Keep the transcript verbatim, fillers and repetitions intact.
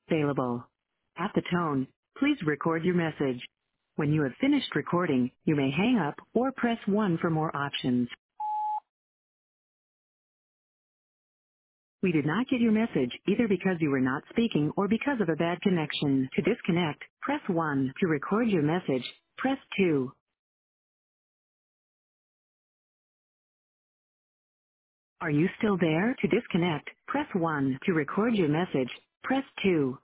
available. At the tone, please record your message. When you have finished recording, you may hang up or press one for more options. We did not get your message either because you were not speaking or because of a bad connection. To disconnect, press one. To record your message, press two. Are you still there? To disconnect, press one. To record your message, press two.